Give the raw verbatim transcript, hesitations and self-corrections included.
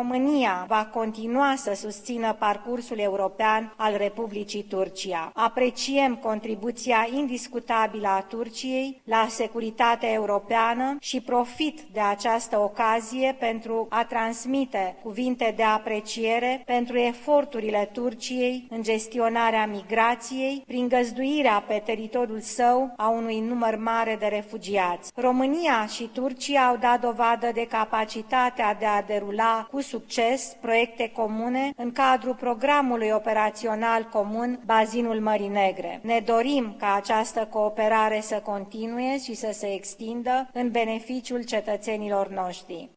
România va continua să susțină parcursul european al Republicii Turcia. Apreciem contribuția indiscutabilă a Turciei la securitatea europeană și profit de această ocazie pentru a transmite cuvinte de apreciere pentru eforturile Turciei în gestionarea migrației prin găzduirea pe teritoriul său a unui număr mare de refugiați. România și Turcia au dat dovadă de capacitatea de a derula cu succes proiecte comune în cadrul programului operațional comun Bazinul Mării Negre. Ne dorim ca această cooperare să continue și să se extindă în beneficiul cetățenilor noștri.